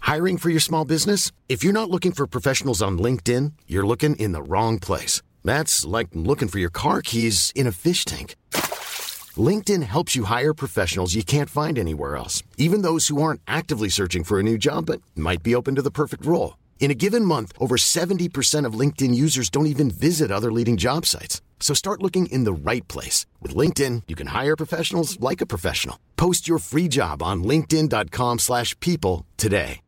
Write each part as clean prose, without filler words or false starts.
Hiring for your small business? If you're not looking for professionals on LinkedIn, you're looking in the wrong place. That's like looking for your car keys in a fish tank. LinkedIn helps you hire professionals you can't find anywhere else, even those who aren't actively searching for a new job but might be open to the perfect role. In a given month, over 70% of LinkedIn users don't even visit other leading job sites. So start looking in the right place. With LinkedIn, you can hire professionals like a professional. Post your free job on linkedin.com/people today.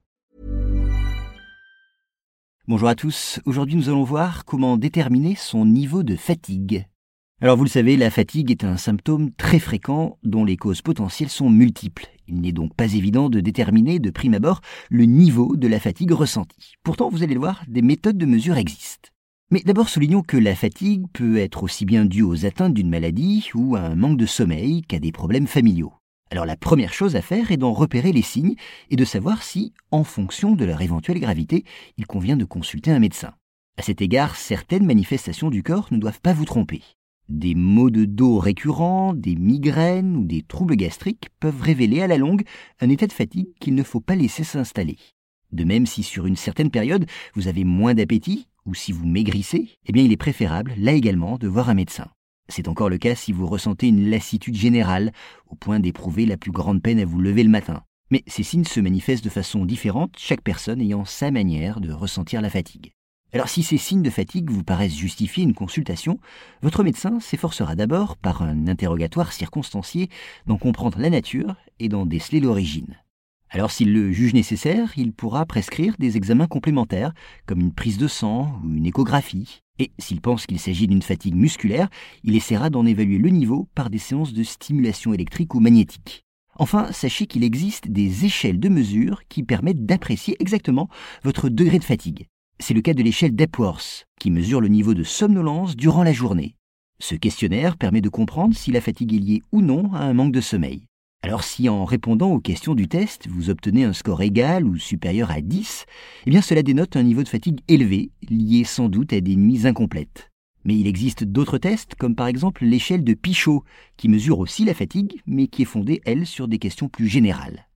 Bonjour à tous, aujourd'hui nous allons voir comment déterminer son niveau de fatigue. Alors vous le savez, la fatigue est un symptôme très fréquent dont les causes potentielles sont multiples. Il n'est donc pas évident de déterminer de prime abord le niveau de la fatigue ressentie. Pourtant, vous allez le voir, des méthodes de mesure existent. Mais d'abord soulignons que la fatigue peut être aussi bien due aux atteintes d'une maladie ou à un manque de sommeil qu'à des problèmes familiaux. Alors la première chose à faire est d'en repérer les signes et de savoir si, en fonction de leur éventuelle gravité, il convient de consulter un médecin. À cet égard, certaines manifestations du corps ne doivent pas vous tromper. Des maux de dos récurrents, des migraines ou des troubles gastriques peuvent révéler à la longue un état de fatigue qu'il ne faut pas laisser s'installer. De même, si sur une certaine période vous avez moins d'appétit ou si vous maigrissez, eh bien il est préférable, là également, de voir un médecin. C'est encore le cas si vous ressentez une lassitude générale, au point d'éprouver la plus grande peine à vous lever le matin. Mais ces signes se manifestent de façon différente, chaque personne ayant sa manière de ressentir la fatigue. Alors si ces signes de fatigue vous paraissent justifier une consultation, votre médecin s'efforcera d'abord, par un interrogatoire circonstancié, d'en comprendre la nature et d'en déceler l'origine. Alors s'il le juge nécessaire, il pourra prescrire des examens complémentaires, comme une prise de sang ou une échographie. Et s'il pense qu'il s'agit d'une fatigue musculaire, il essaiera d'en évaluer le niveau par des séances de stimulation électrique ou magnétique. Enfin, sachez qu'il existe des échelles de mesure qui permettent d'apprécier exactement votre degré de fatigue. C'est le cas de l'échelle d'Epworth, qui mesure le niveau de somnolence durant la journée. Ce questionnaire permet de comprendre si la fatigue est liée ou non à un manque de sommeil. Alors si en répondant aux questions du test, vous obtenez un score égal ou supérieur à 10, eh bien cela dénote un niveau de fatigue élevé, lié sans doute à des nuits incomplètes. Mais il existe d'autres tests, comme par exemple l'échelle de Pichot, qui mesure aussi la fatigue, mais qui est fondée, elle, sur des questions plus générales.